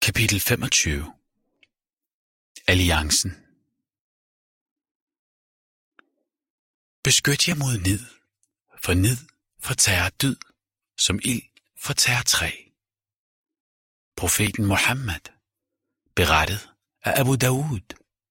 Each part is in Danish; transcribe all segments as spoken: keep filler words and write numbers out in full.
Kapitel femogtyve. Alliancen. Beskyt jer mod nid, for nid fortærer dyd, som ild fortærer træ. Profeten Muhammed, berettet af Abu Dawud.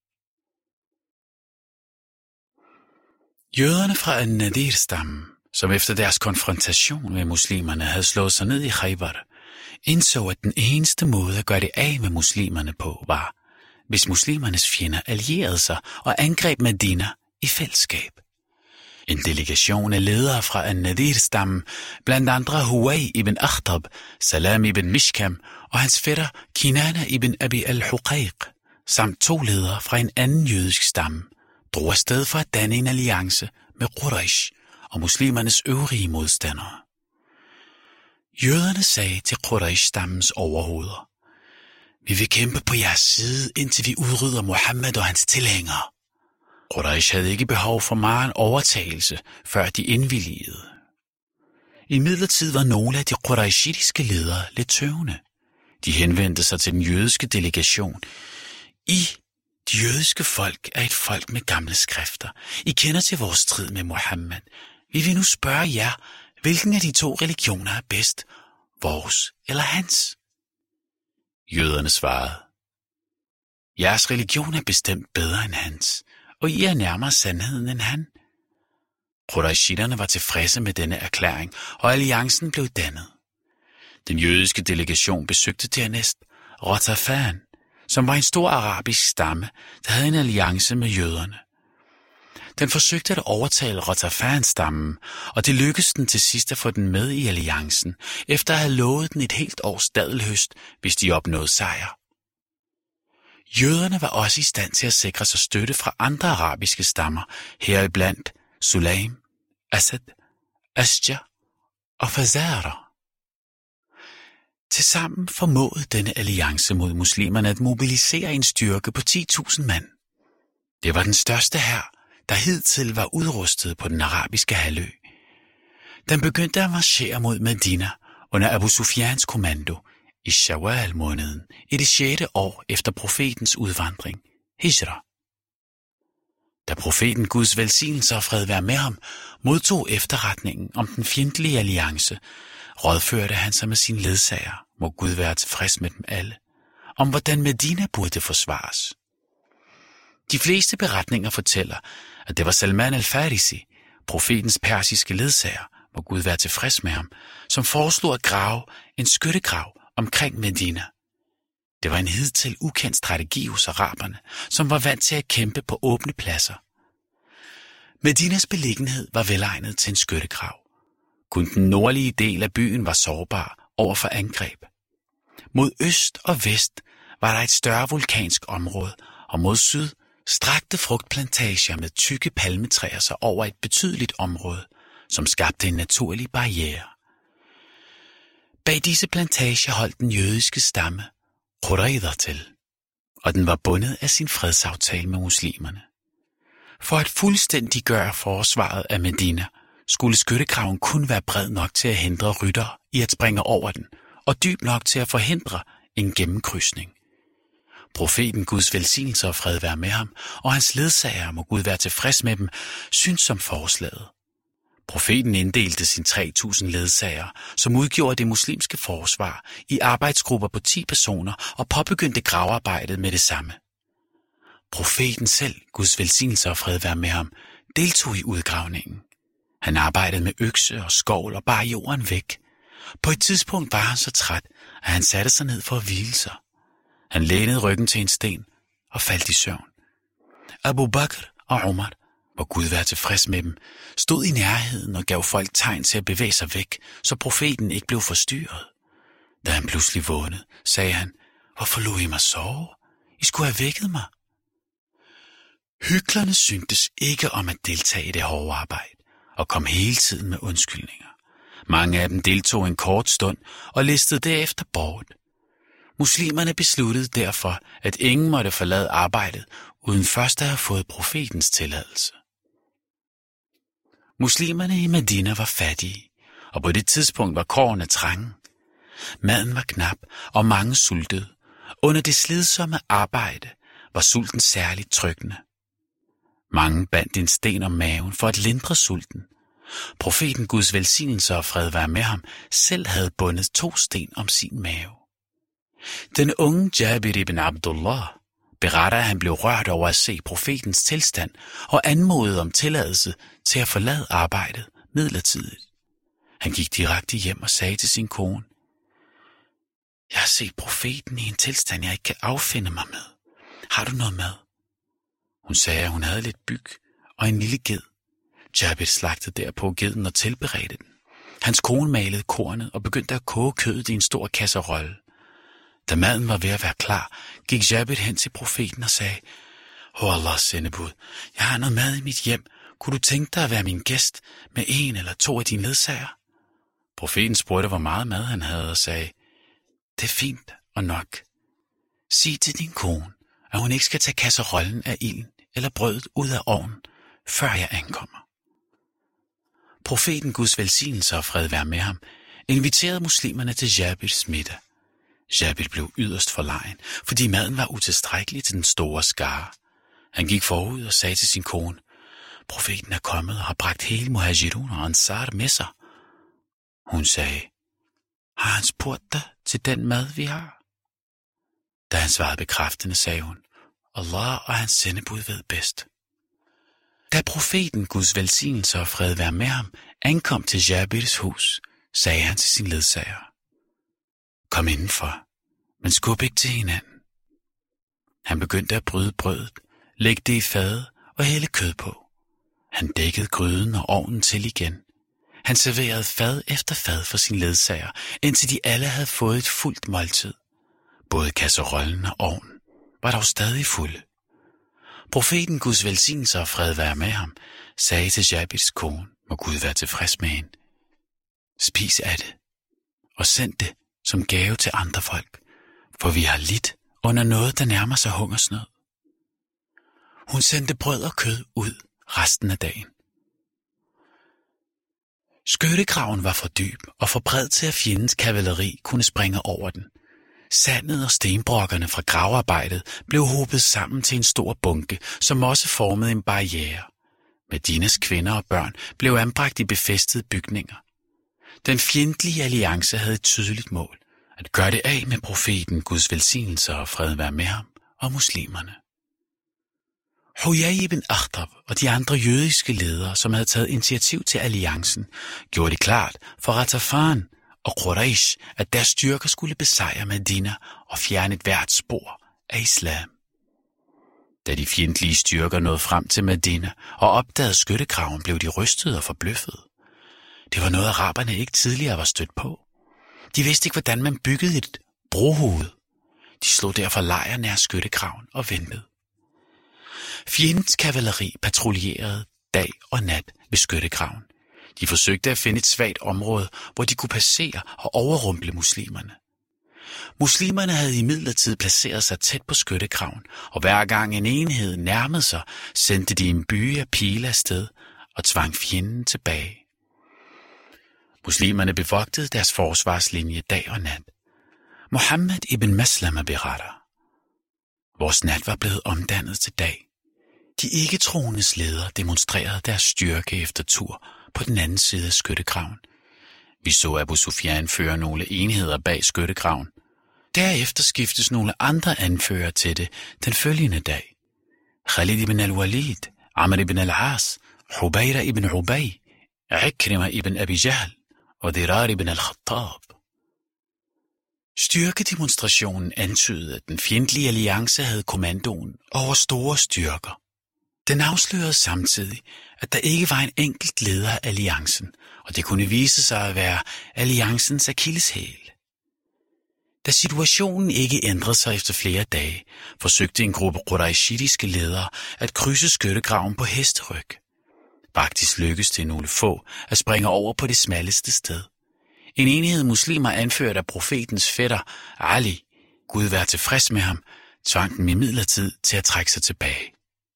Jøderne fra An-Nadir-stammen, som efter deres konfrontation med muslimerne havde slået sig ned i Khaybar, indså, at den eneste måde at gøre det af med muslimerne på var, hvis muslimernes fjender allierede sig og angreb Medina i fællesskab. En delegation af ledere fra An-Nadir-stammen, blandt andre Huway ibn Akhtab, Salam ibn Mishkam og hans fætter Kinana ibn Abi al-Huqayq, samt to ledere fra en anden jødisk stamme, drog afsted for at danne en alliance med Quraysh og muslimernes øvrige modstandere. Jøderne sagde til Quraysh-stammens overhoveder: Vi vil kæmpe på jeres side, indtil vi udrydder Muhammed og hans tilhængere. Quraysh havde ikke behov for meget overtagelse, før de indvilligede. Imidlertid var nogle af de qurayshitiske ledere lidt tøvende. De henvendte sig til den jødiske delegation. I, de jødiske folk, er et folk med gamle skrifter. I kender til vores strid med Muhammed. Vi vil nu spørge jer, hvilken af de to religioner er bedst, vores eller hans? Jøderne svarede: Jeres religion er bestemt bedre end hans, og I er nærmere sandheden end han. Qurayshiterne var tilfredse med denne erklæring, og alliancen blev dannet. Den jødiske delegation besøgte dernæst Ghatafan, som var en stor arabisk stamme, der havde en alliance med jøderne. Den forsøgte at overtale Ghatafan-stammen, og det lykkedes den til sidst at få den med i alliancen, efter at have lovet den et helt års dadelhøst, hvis de opnåede sejr. Jøderne var også i stand til at sikre sig støtte fra andre arabiske stammer, heriblandt Sulaim, Asad, Ashja og Fazara. Tilsammen formåede denne alliance mod muslimerne at mobilisere en styrke på ti tusind mand. Det var den største hær, der hidtil var udrustet på den arabiske halvø. Den begyndte at marchere mod Medina under Abu Sufjans kommando i Shawwal-måneden i det sjette år efter profetens udvandring, Hijra. Da profeten Guds velsignelse og fred være med ham modtog efterretningen om den fjendtlige alliance, rådførte han sig med sine ledsager, må Gud være tilfreds med dem alle, om hvordan Medina burde forsvares. De fleste beretninger fortæller, at det var Salman al-Farisi, profetens persiske ledsager, må Gud være tilfreds med ham, som foreslog at grave en skyttegrav omkring Medina. Det var en hidtil ukendt strategi hos araberne, som var vant til at kæmpe på åbne pladser. Medinas beliggenhed var velegnet til en skyttegrav. Kun den nordlige del af byen var sårbar over for angreb. Mod øst og vest var der et større vulkansk område, og mod syd strakte frugtplantager med tykke palmetræer sig over et betydeligt område, som skabte en naturlig barriere. Bag disse plantager holdt den jødiske stamme Qurayza til, og den var bundet af sin fredsaftale med muslimerne. For at fuldstændiggøre forsvaret af Medina, skulle skyttegraven kun være bred nok til at hindre ryttere i at springe over den, og dyb nok til at forhindre en gennemkrydsning. Profeten Guds velsignelse og fred være med ham, og hans ledsager, må Gud være tilfreds med dem, synes som forslaget. Profeten inddelte sine tre tusind ledsager, som udgjorde det muslimske forsvar, i arbejdsgrupper på ti personer og påbegyndte gravearbejdet med det samme. Profeten selv, Guds velsignelse og fred være med ham, deltog i udgravningen. Han arbejdede med økse og skovl og bar jorden væk. På et tidspunkt var han så træt, at han satte sig ned for at hvile sig. Han lænede ryggen til en sten og faldt i søvn. Abu Bakr og Umar, hvor Gud være tilfreds med dem, stod i nærheden og gav folk tegn til at bevæge sig væk, så profeten ikke blev forstyrret. Da han pludselig vågnede, sagde han: Hvorfor lod I mig sove? I skulle have vækket mig. Hyklerne syntes ikke om at deltage i det hårde arbejde, og kom hele tiden med undskyldninger. Mange af dem deltog en kort stund og listede derefter bort. Muslimerne besluttede derfor, at ingen måtte forlade arbejdet, uden først at have fået profetens tilladelse. Muslimerne i Medina var fattige, og på det tidspunkt var kårene trange. Maden var knap, og mange sultede, Under det slidsomme arbejde var sulten særligt trykkende. Mange bandt en sten om maven for at lindre sulten. Profeten Guds velsignelse og fred være med ham selv havde bundet to sten om sin mave. Den unge Jabir ibn Abdullah beretter, at han blev rørt over at se profetens tilstand og anmodede om tilladelse til at forlade arbejdet midlertidigt. Han gik direkte hjem og sagde til sin kone: Jeg har set profeten i en tilstand, jeg ikke kan affinde mig med. Har du noget mad? Hun sagde, at hun havde lidt byg og en lille ged. Jabir slagtede derpå geden og tilberedte den. Hans kone malede kornet og begyndte at koge kødet i en stor kasserolle. Da maden var ved at være klar, gik Jabir hen til profeten og sagde: Åh, Allahs sendebud, jeg har noget mad i mit hjem. Kunne du tænke dig at være min gæst med en eller to af dine ledsager? Profeten spurgte, hvor meget mad han havde, og sagde: Det er fint og nok. Sig til din kone, at hun ikke skal tage kasserollen af ilden eller brødet ud af ovnen, før jeg ankommer. Profeten Guds velsignelse og fred være med ham inviterede muslimerne til Jabirs middag. Jabir blev yderst forlegen, fordi maden var utilstrækkelig til den store skare. Han gik forud og sagde til sin kone: Profeten er kommet og har bragt hele Muhajirun og Ansar med sig. Hun sagde: Har han spurgt dig til den mad, vi har? Da han svarede bekræftende, sagde hun: Allah og hans sendebud ved bedst. Da profeten Guds velsignelse og fred være med ham ankom til Jabirs hus, sagde han til sin ledsager: Kom indenfor, men skub ikke til hinanden. Han begyndte at bryde brødet, lægge det i fadet og hælde kød på. Han dækkede gryden og ovnen til igen. Han serverede fad efter fad for sin ledsager, indtil de alle havde fået et fuldt måltid. Både kasserollen og ovnen var dog stadig fulde. Profeten Guds velsignelse og fred være med ham sagde til Jabirs kone: Må Gud være tilfreds med hende. Spis af det, og send det som gave til andre folk, for vi har lidt under noget, der nærmer sig hungersnød. Hun sendte brød og kød ud resten af dagen. Skyttegraven var for dyb og for bred til, at fjendens kavaleri kunne springe over den. Sandet og stenbrokkerne fra gravearbejdet blev hobet sammen til en stor bunke, som også formede en barriere. Medinas kvinder og børn blev anbragt i befæstede bygninger. Den fjendtlige alliance havde et tydeligt mål: at gøre det af med profeten Guds velsignelse og fred være med ham og muslimerne. Huyay ibn Akhtab og de andre jødiske ledere, som havde taget initiativ til alliancen, gjorde det klart for Ghatafan og Quraysh, at deres styrker skulle besejre Medina og fjerne et hvert spor af islam. Da de fjendtlige styrker nåede frem til Medina og opdagede skyttegraven, blev de rystede og forbløffede. Det var noget, araberne ikke tidligere var stødt på. De vidste ikke, hvordan man byggede et brohoved. De slog derfor lejr nær skyttegraven og ventede. Fjendens kavaleri patruljerede dag og nat ved skyttegraven. De forsøgte at finde et svagt område, hvor de kunne passere og overrumple muslimerne. Muslimerne havde imidlertid placeret sig tæt på skyttegraven, og hver gang en enhed nærmede sig, sendte de en byge af pile afsted og tvang fjenden tilbage. Muslimerne bevogtede deres forsvarslinje dag og nat. Muhammad ibn Maslama beretter: Vores nat var blevet omdannet til dag. De ikke-troendes ledere demonstrerede deres styrke efter tur på den anden side af skyttegraven. Vi så Abu Sufyan føre nogle enheder bag skyttegraven. Derefter skiftes nogle andre anfører til det den følgende dag. Khalid ibn al-Walid, Amr ibn al-As, Hubayra ibn Ubay, Ikrima ibn Abi Jahl og Dirar ibn al-Khattab. Styrkedemonstrationen antydede, at den fjendtlige alliance havde kommandoen over store styrker. Den afslørede samtidig, at der ikke var en enkelt leder af alliancen, og det kunne vise sig at være alliancens akilleshæl. Da situationen ikke ændrede sig efter flere dage, forsøgte en gruppe quraishidiske ledere at krydse skyttegraven på hesteryg. Faktisk lykkedes det nogle få at springe over på det smalleste sted. En enhed muslimer anført af profetens fætter Ali, Gud være tilfreds med ham, tvang dem imidlertid til at trække sig tilbage.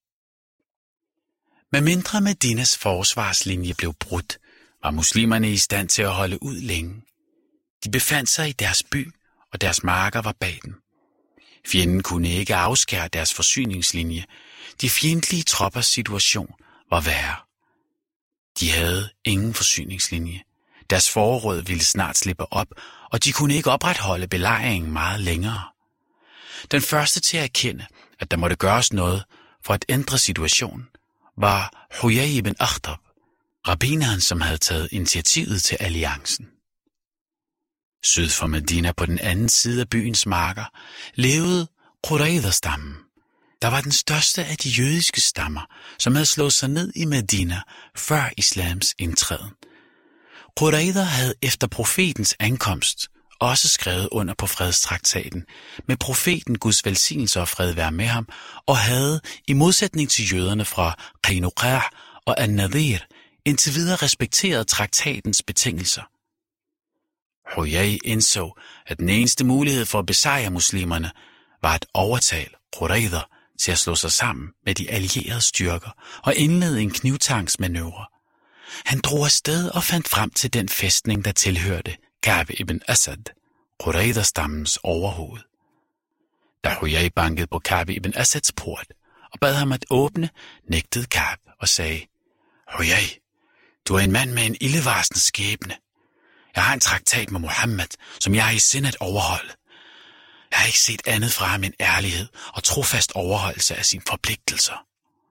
Med mindre Medinas forsvarslinje blev brudt, var muslimerne i stand til at holde ud længe. De befandt sig i deres by, og deres marker var bag dem. Fjenden kunne ikke afskære deres forsyningslinje. De fjendtlige troppers situation var værre. De havde ingen forsyningslinje. Deres forråd ville snart slippe op, og de kunne ikke opretholde belejringen meget længere. Den første til at erkende, at der måtte gøres noget for at ændre situationen, var Huyay ibn Akhtab, rabbineren, som havde taget initiativet til alliancen. Syd for Medina på den anden side af byens marker levede Qurayza-stammen. Der var den største af de jødiske stammer, som havde slået sig ned i Medina før islams indtræden. Qurayza havde efter profetens ankomst også skrevet under på fredstraktaten med profeten Guds velsignelse og fred være med ham, og havde, i modsætning til jøderne fra Qainuqa og An-Nadir, indtil videre respekteret traktatens betingelser. Huyay indså, at den eneste mulighed for at besejre muslimerne var at overtale Qurayza til at slå sig sammen med de allierede styrker og indlede en knivtangsmanøvre. Han drog afsted og fandt frem til den fæstning, der tilhørte Ka'b ibn Asad, Qurayza-stammens overhoved. Da Huyay bankede på Ka'b ibn Asads port og bad ham at åbne, nægtede Ka'b og sagde: Huyay, du er en mand med en ildevarsende skæbne. Jeg har en traktat med Muhammed, som jeg er i sind at overholde. Jeg har ikke set andet fra ham end ærlighed og trofast overholdelse af sine forpligtelser.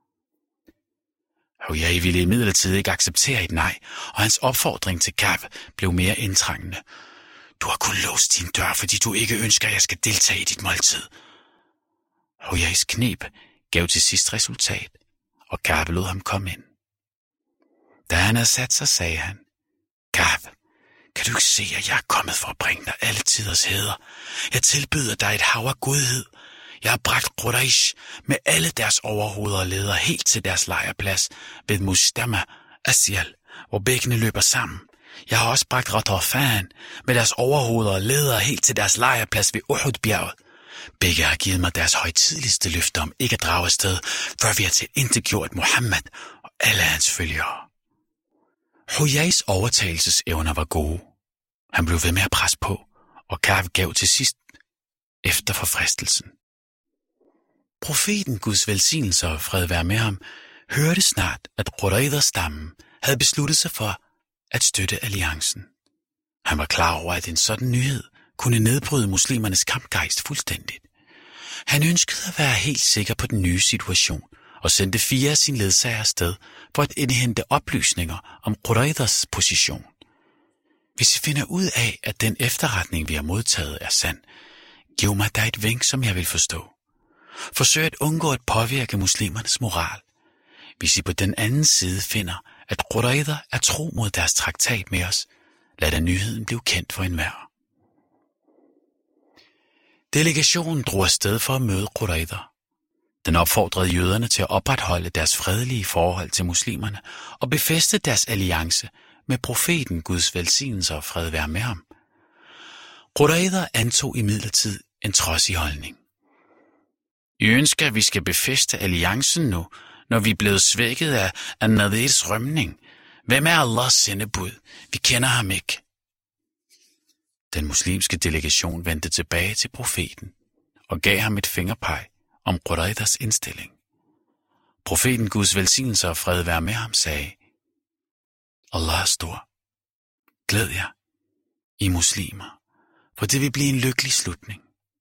Huyay ville imidlertid ikke acceptere et nej, og hans opfordring til Ka'b blev mere indtrængende. Du har kun låst din dør, fordi du ikke ønsker, at jeg skal deltage i dit måltid. Huyays kneb gav til sidst resultat, og Ka'b lod ham komme ind. Da han havde sat sig, sagde han: Ka'b, kan du ikke se, at jeg er kommet for at bringe dig alle tiders hæder? Jeg tilbyder dig et hav af godhed. Jeg har bragt Quraysh med alle deres overhoveder og ledere helt til deres lejrplads ved Mustama Asyal, hvor bækkene løber sammen. Jeg har også bragt Ghatafan med deres overhoveder og ledere helt til deres lejrplads ved Uhud-bjerget. Begge har givet mig deres højtideligste løfte om ikke at drage afsted, før vi har tilintetgjort Muhammed og alle hans følgere. Huyays overtagelsesevner var gode. Han blev ved med at presse på, og Ka'b gav til sidst efter for fristelsen. Profeten Guds velsignelse og fred være med ham hørte snart, at Qurayza-stammen havde besluttet sig for at støtte alliancen. Han var klar over, at en sådan nyhed kunne nedbryde muslimernes kampgejst fuldstændigt. Han ønskede at være helt sikker på den nye situation og sendte fire af sine ledsager afsted for at indhente oplysninger om Qurayzas position. Hvis I finder ud af, at den efterretning, vi har modtaget, er sand, giv mig da et vink, som jeg vil forstå. Forsøg at undgå at påvirke muslimernes moral. Hvis I på den anden side finder, at Qurayza er tro mod deres traktat med os, lad da nyheden blive kendt for enhver. Delegationen drog afsted for at møde Qurayza. Den opfordrede jøderne til at opretholde deres fredelige forhold til muslimerne og befæste deres alliance med profeten Guds velsignelse og fred være med ham. Qurayza antog imidlertid en trodsig holdning. I ønsker, at vi skal befæste alliancen nu, når vi er blevet svækket af An-Nadirs rømning. Hvem er Allahs sendebud? Vi kender ham ikke. Den muslimske delegation vendte tilbage til profeten og gav ham et fingerpeg om Qurayzas indstilling. Profeten Guds velsignelse og fred være med ham sagde: Allah er stor. Glæd jer, I muslimer, for det vil blive en lykkelig slutning.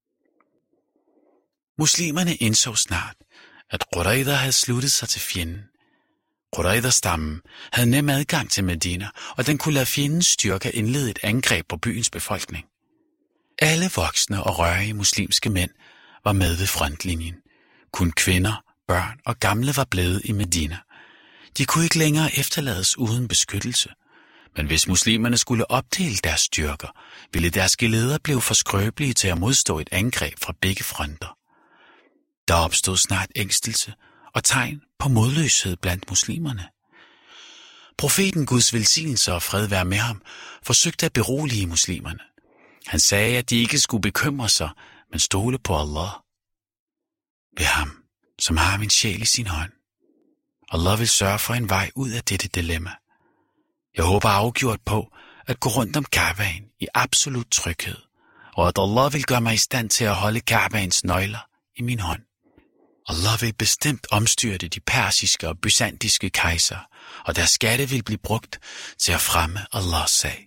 Muslimerne indså snart, at Qurayza havde sluttet sig til fjenden. Qurayza-stammen havde nem adgang til Medina, og den kunne lade fjendens styrker indlede et angreb på byens befolkning. Alle voksne og rørige muslimske mænd var med ved frontlinjen. Kun kvinder, børn og gamle var blevet i Medina. De kunne ikke længere efterlades uden beskyttelse. Men hvis muslimerne skulle opdele deres styrker, ville deres geleder blive for skrøbelige til at modstå et angreb fra begge fronter. Der opstod snart ængstelse og tegn på modløshed blandt muslimerne. Profeten Guds velsignelse og fred være med ham forsøgte at berolige muslimerne. Han sagde, at de ikke skulle bekymre sig, men stole på Allah. Ved ham, som har min sjæl i sin hånd. Allah vil sørge for en vej ud af dette dilemma. Jeg håber afgjort på at gå rundt om Ka'baen i absolut tryghed og at Allah vil gøre mig i stand til at holde Ka'baens nøgler i min hånd. Allah vil bestemt omstyrte de persiske og byzantiske kejser, og deres skatte vil blive brugt til at fremme Allahs sag.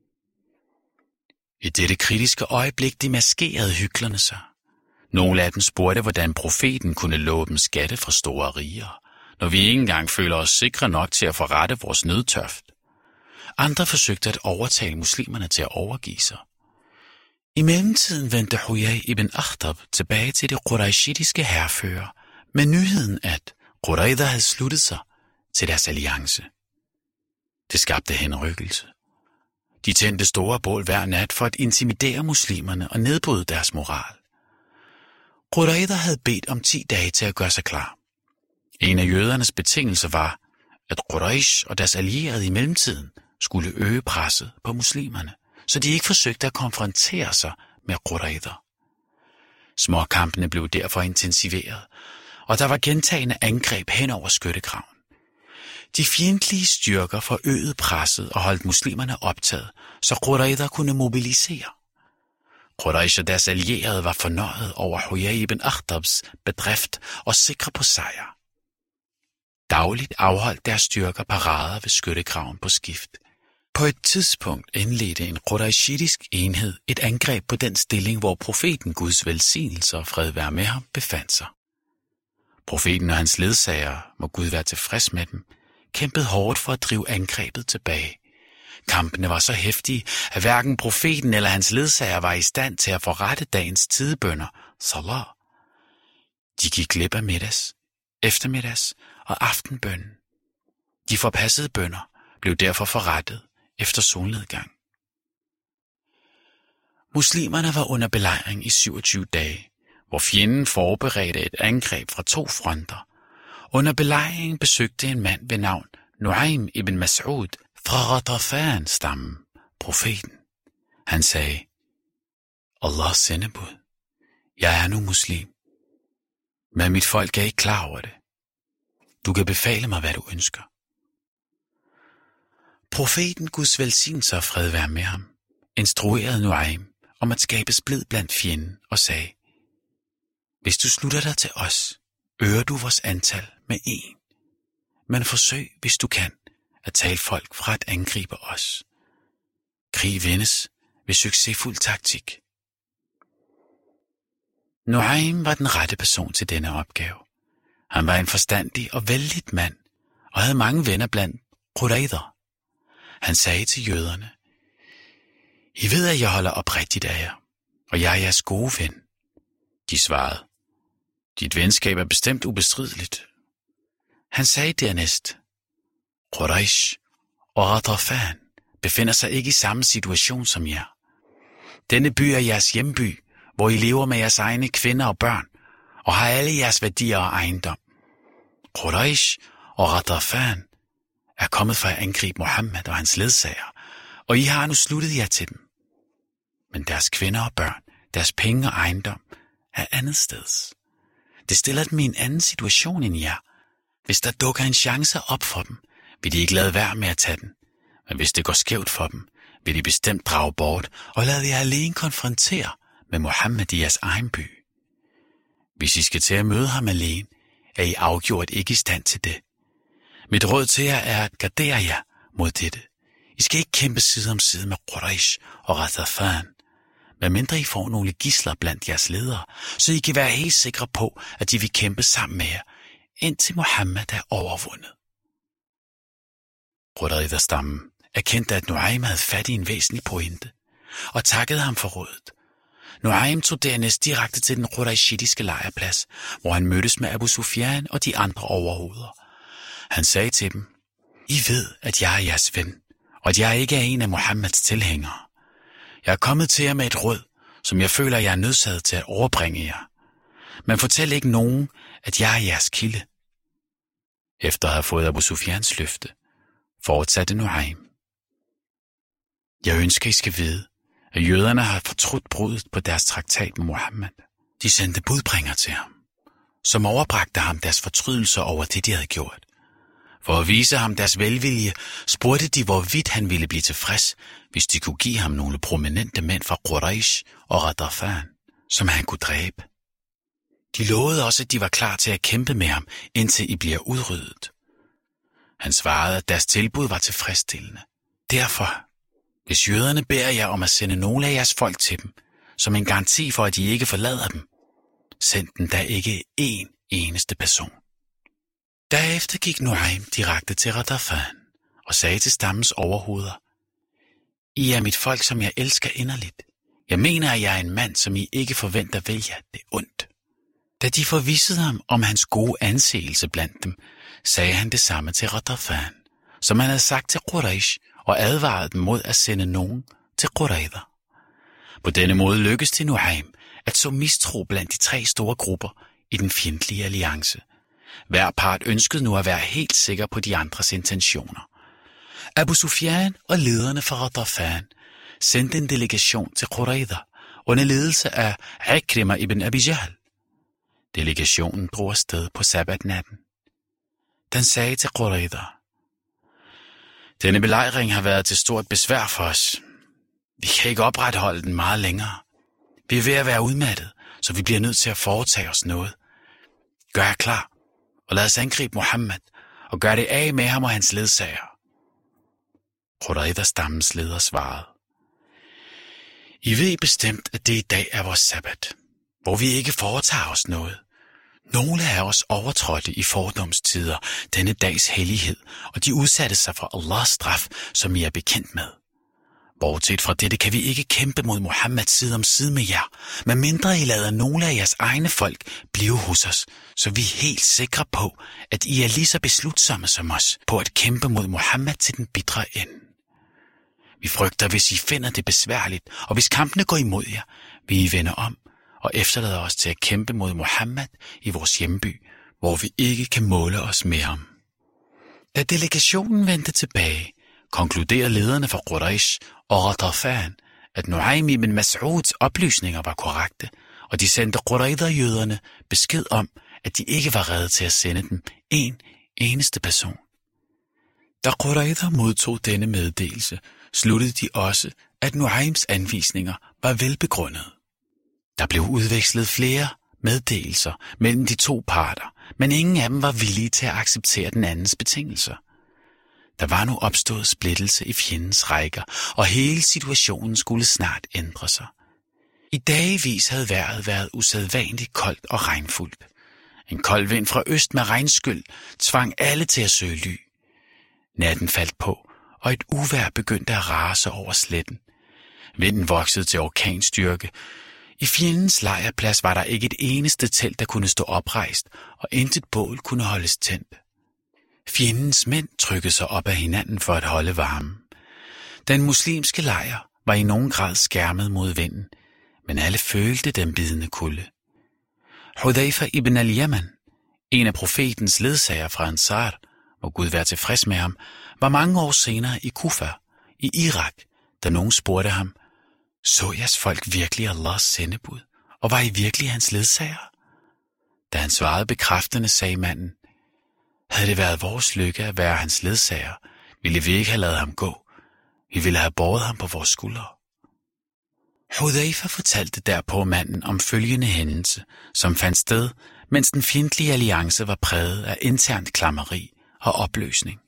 I dette kritiske øjeblik demaskerede hyklerne sig. Nogle af dem spurgte, hvordan profeten kunne love dem skatte fra store riger, når vi ikke engang føler os sikre nok til at forrette vores nødtørft. Andre forsøgte at overtale muslimerne til at overgive sig. I mellemtiden vendte Huyay ibn Akhtab tilbage til det quraishitiske hærfører med nyheden, at Qurayza havde sluttet sig til deres alliance. Det skabte henrykkelse. De tændte store bål hver nat for at intimidere muslimerne og nedbryde deres moral. Qurayza havde bedt om ti dage til at gøre sig klar. En af jødernes betingelser var, at Quraysh og deres allierede i mellemtiden skulle øge presset på muslimerne, så de ikke forsøgte at konfrontere sig med Qurayza. Småkampene blev derfor intensiveret, og der var gentagne angreb hen over skyttegraven. De fjendtlige styrker forøgede presset og holdt muslimerne optaget, så Qurayza kunne mobilisere. Quraysh og deres allierede var fornøjet over Huyay ibn Akhtabs bedrift og sikre på sejr. Dagligt afholdt deres styrker parader ved skyttegraven på skift. På et tidspunkt indledte en quraishitisk enhed et angreb på den stilling, hvor profeten Guds velsignelse og fred være med ham befandt sig. Profeten og hans ledsagere, må Gud være tilfreds med dem, kæmpede hårdt for at drive angrebet tilbage. Kampene var så heftige, at hverken profeten eller hans ledsager var i stand til at forrette dagens tidebønner, salat. De gik glip af middags, eftermiddags og aftenbønnen. De forpassede bønner blev derfor forrettet efter solnedgang. Muslimerne var under belejring i syvogtyve dage, hvor fjenden forberedte et angreb fra to fronter. Under belejringen besøgte en mand ved navn Nuaym ibn Mas'ud fra Ghatafan-stammen, profeten. Han sagde: Allahs sendebud, jeg er nu muslim, men mit folk er ikke klar over det. Du kan befale mig, hvad du ønsker. Profeten Guds velsignelse og fred være med ham instruerede Nuaym om at skabe splid blandt fjenden og sagde: Hvis du slutter dig til os, øger du vores antal med en. Men forsøg, hvis du kan, at tale folk fra at angribe os. Krig vindes ved succesfuld taktik. Nuaym var den rette person til denne opgave. Han var en forstandig og vellidt mand, og havde mange venner blandt Qurayza. Han sagde til jøderne: I ved, at jeg holder oprigtigt af jer, og jeg er jeres gode ven. De svarede: Dit venskab er bestemt ubestrideligt. Han sagde dernæst: Quraysh og Ghatafan befinder sig ikke i samme situation som jer. Denne by er jeres hjemby, hvor I lever med jeres egne kvinder og børn, og har alle jeres værdier og ejendom. Quraysh og Ghatafan er kommet for at angribe Muhammed og hans ledsager, og I har nu sluttet jer til dem. Men deres kvinder og børn, deres penge og ejendom er andet steds. Det stiller dem i en anden situation end jer. Hvis der dukker en chance op for dem, vil de ikke lade være med at tage den. Men hvis det går skævt for dem, vil de bestemt drage bort og lade jer alene konfrontere med Muhammed i jeres egen by. Hvis I skal til at møde ham alene, er I afgjort ikke i stand til det. Mit råd til jer er at gardere jer mod dette. I skal ikke kæmpe side om side med Quraysh og Ghatafan, medmindre I får nogle gidsler blandt jeres ledere, så I kan være helt sikre på, at de vil kæmpe sammen med jer, indtil Muhammed er overvundet. Qurayza-stammen erkendte, at Nuaym havde fat i en væsentlig pointe, og takkede ham for rådet. Nuaym tog dernæst direkte til den quraishitiske lejrplads, hvor han mødtes med Abu Sufyan og de andre overhoveder. Han sagde til dem: I ved, at jeg er jeres ven, og at jeg ikke er en af Muhammeds tilhængere. Jeg er kommet til jer med et råd, som jeg føler, jeg er nødsaget til at overbringe jer. Men fortæl ikke nogen, at jeg er jeres kilde. Efter at have fået Abu Sufyans løfte, fortsatte Nuaym: Jeg ønsker, I skal vide, at jøderne har fortrudt bruddet på deres traktat med Muhammed. De sendte budbringer til ham, som overbragte ham deres fortrydelser over det, de havde gjort. For at vise ham deres velvilje, spurgte de, hvorvidt han ville blive tilfreds, hvis de kunne give ham nogle prominente mænd fra Quraysh og Ghatafan, som han kunne dræbe. De lovede også, at de var klar til at kæmpe med ham, indtil I bliver udryddet. Han svarede, at deres tilbud var tilfredsstillende. Derfor, hvis jøderne beder jer om at sende nogle af jeres folk til dem, som en garanti for, at I ikke forlader dem, send den da ikke én eneste person. Derefter gik Nuaym direkte til Ghatafan og sagde til stammens overhoveder: I er mit folk, som jeg elsker inderligt. Jeg mener, at jeg er en mand, som I ikke forventer vil jer det ondt. Da de forvissede ham om hans gode anseelse blandt dem, sagde han det samme til Ghatafan, som han havde sagt til Quraysh, og advarede dem mod at sende nogen til Qurayza. På denne måde lykkedes det Nuaym at så mistro blandt de tre store grupper i den fjendtlige alliance. Hver part ønskede nu at være helt sikker på de andres intentioner. Abu Sufyan og lederne for Ghatafan sendte en delegation til Qurayza under ledelse af Ikrima ibn Abi Jahl. Delegationen drog afsted på sabbatnatten. Den sagde til Qurayza: Denne belejring har været til stort besvær for os. Vi kan ikke opretholde den meget længere. Vi er ved at være udmattet, så vi bliver nødt til at foretage os noget. Gør jer klar, og lad os angribe Muhammed, og gør det af med ham og hans ledsager. Qurayza stammens leder svarede: I ved bestemt, at det i dag er vores sabbat, hvor vi ikke foretager os noget. Nogle af os overtrådte i fordomstider denne dags hellighed, og de udsatte sig for Allahs straf, som I er bekendt med. Bortset fra dette kan vi ikke kæmpe mod Muhammed side om side med jer, medmindre I lader nogle af jeres egne folk blive hos os, så vi er helt sikre på, at I er lige så beslutsomme som os på at kæmpe mod Muhammed til den bitre ende. Vi frygter, hvis I finder det besværligt, og hvis kampene går imod jer, vil I vende om og efterlader os til at kæmpe mod Muhammed i vores hjemby, hvor vi ikke kan måle os med ham. Da delegationen vendte tilbage, konkluderede lederne for Quraysh og Ghatafan, at Nuaym ibn Mas'uds oplysninger var korrekte, og de sendte Qurayza-jøderne besked om, at de ikke var rede til at sende dem en eneste person. Da Qurayza modtog denne meddelelse, sluttede de også, at Nuayms anvisninger var velbegrundede. Der blev udvekslet flere meddelelser mellem de to parter, men ingen af dem var villige til at acceptere den andens betingelser. Der var nu opstået splittelse i fjendens rækker, og hele situationen skulle snart ændre sig. I dagevis havde vejret været usædvanligt koldt og regnfuldt. En kold vind fra øst med regnskyld tvang alle til at søge ly. Natten faldt på, og et uvejr begyndte at rase over sletten. Vinden voksede til orkanstyrke. I fjendens lejrplads var der ikke et eneste telt, der kunne stå oprejst, og intet bål kunne holdes tændt. Fjendens mænd trykkede sig op ad hinanden for at holde varmen. Den muslimske lejr var i nogen grad skærmet mod vinden, men alle følte den bidende kulde. Hudayfa ibn al-Yaman, en af profetens ledsager fra Ansar, må Gud være tilfreds med ham, var mange år senere i Kufa, i Irak, da nogen spurgte ham: Så jeres folk virkelig Allahs sendebud, og var I virkelig hans ledsager? Da han svarede bekræftende, sagde manden: Havde det været vores lykke at være hans ledsager, ville vi ikke have ladet ham gå. Vi ville have båret ham på vores skuldre. Hudayfa fortalte derpå manden om følgende hændelse, som fandt sted, mens den fjendtlige alliance var præget af internt klammeri og opløsning.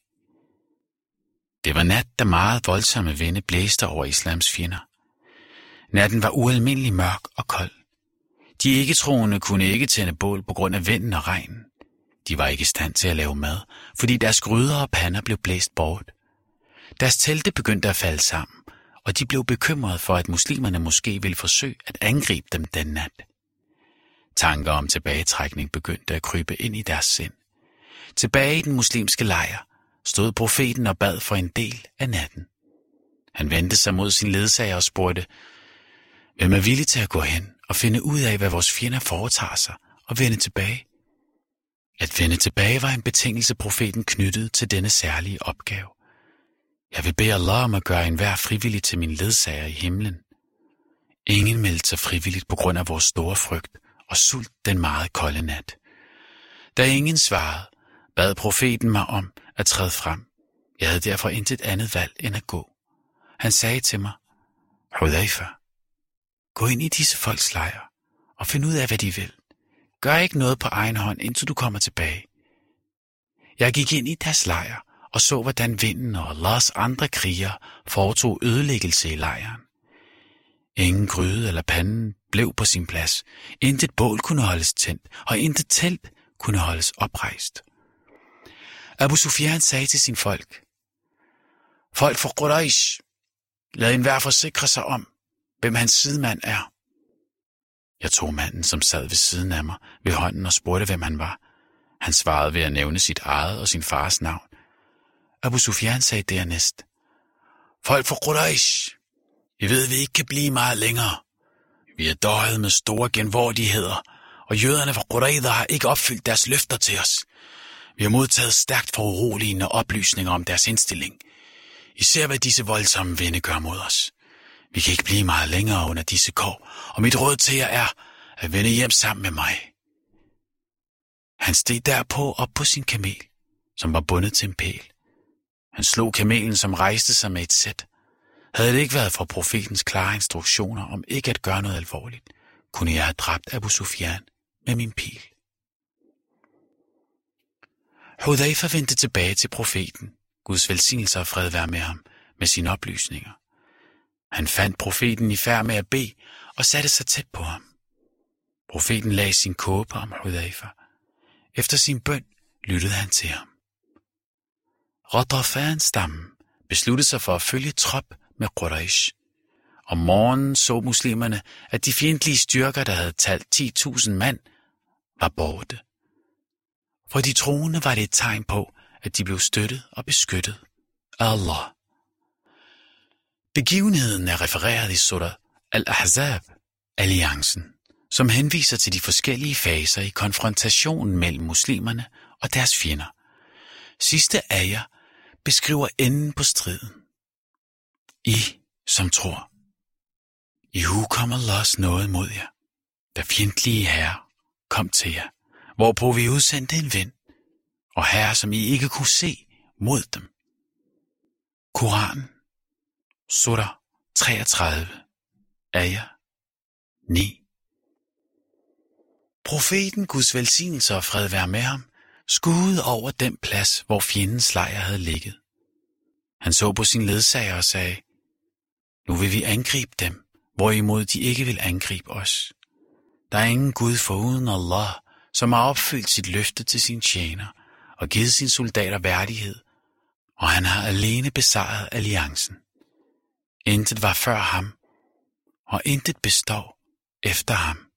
Det var nat, da meget voldsomme vinde blæste over islams fjender. Natten var ualmindelig mørk og kold. De ikke-troende kunne ikke tænde bål på grund af vinden og regnen. De var ikke i stand til at lave mad, fordi deres gryder og pander blev blæst bort. Deres telte begyndte at falde sammen, og de blev bekymrede for, at muslimerne måske ville forsøge at angribe dem den nat. Tanker om tilbagetrækning begyndte at krybe ind i deres sind. Tilbage i den muslimske lejr stod profeten og bad for en del af natten. Han vendte sig mod sin ledsager og spurgte: Hvem er villig til at gå hen og finde ud af, hvad vores fjender foretager sig, og vende tilbage? At vende tilbage var en betingelse, profeten knyttede til denne særlige opgave. Jeg vil bede Allah om at gøre enhver frivillig til min ledsager i himlen. Ingen meldte sig frivilligt på grund af vores store frygt og sult den meget kolde nat. Da ingen svarede, bad profeten mig om at træde frem. Jeg havde derfor intet andet valg end at gå. Han sagde til mig, Hudhaifa, gå ind i disse folks lejr og find ud af, hvad de vil. Gør ikke noget på egen hånd, indtil du kommer tilbage. Jeg gik ind i deres lejr og så, hvordan vinden og Allahs andre krigere foretog ødelæggelse i lejren. Ingen gryde eller panden blev på sin plads. Intet bål kunne holdes tændt, og intet telt kunne holdes oprejst. Abu Sufyan sagde til sin folk, folk fra Quraysh, lad enhver forsikre sig om, hvem hans sidemand er. Jeg tog manden, som sad ved siden af mig, ved hånden og spurgte, hvem han var. Han svarede ved at nævne sit eget og sin fars navn. Abu Sufyan sagde dernæst, folk fra Quraysh, I ved, vi ikke kan blive meget længere. Vi er døjet med store genvordigheder, og jøderne fra Qurayza har ikke opfyldt deres løfter til os. Vi har modtaget stærkt foruroligende oplysninger om deres indstilling. I ser, hvad disse voldsomme vinde gør mod os. Vi kan ikke blive meget længere under disse kår, og mit råd til jer er at vende hjem sammen med mig. Han steg derpå op på sin kamel, som var bundet til en pæl. Han slog kamelen, som rejste sig med et sæt. Havde det ikke været for profetens klare instruktioner om ikke at gøre noget alvorligt, kunne jeg have dræbt Abu Sufyan med min pil. Hudhaifa vendte tilbage til profeten, Guds velsignelse og fred være med ham, med sine oplysninger. Han fandt profeten i færd med at bede og satte sig tæt på ham. Profeten lagde sin kåbe om Hudhaifa. Efter sin bøn lyttede han til ham. Ghatafans stamme besluttede sig for at følge trop med Quraysh. Om morgenen så muslimerne, at de fjendtlige styrker, der havde talt ti tusind mand, var borte. For de troende var det et tegn på, at de blev støttet og beskyttet af Allah. Begivenheden er refereret i Surah Al-Ahzab, alliancen, som henviser til de forskellige faser i konfrontationen mellem muslimerne og deres fjender. Sidste ayah beskriver enden på striden. I, som tror, i hu kom Allahs nåde mod jer, da fjendtlige herrer kom til jer, hvorpå vi udsendte en vind, og herrer, som I ikke kunne se, mod dem. Koranen, Surah treogtredive, ayah ni. Profeten, Guds velsignelse og fred være med ham, skuede over den plads, hvor fjendens lejr havde ligget. Han så på sin ledsager og sagde, nu vil vi angribe dem, hvorimod de ikke vil angribe os. Der er ingen Gud foruden Allah, som har opfyldt sit løfte til sin tjener og givet sine soldater værdighed, og han har alene besejret alliancen. Intet var før ham, og intet består efter ham.